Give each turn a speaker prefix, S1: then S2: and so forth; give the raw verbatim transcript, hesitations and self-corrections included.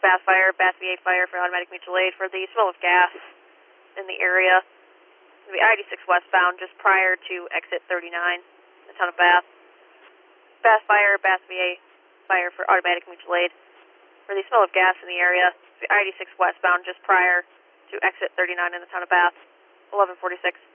S1: Bass Fire, Bass V A Fire for automatic mutual aid for the smell of gas in the area. It's going to be I eighty-six westbound just prior to exit thirty-nine, the town of Bath. Bass Fire, Bass V A Fire for automatic mutual aid for the smell of gas in the area. It's going to be I eighty-six westbound just prior to exit thirty-nine in the town of Bath, eleven forty-six.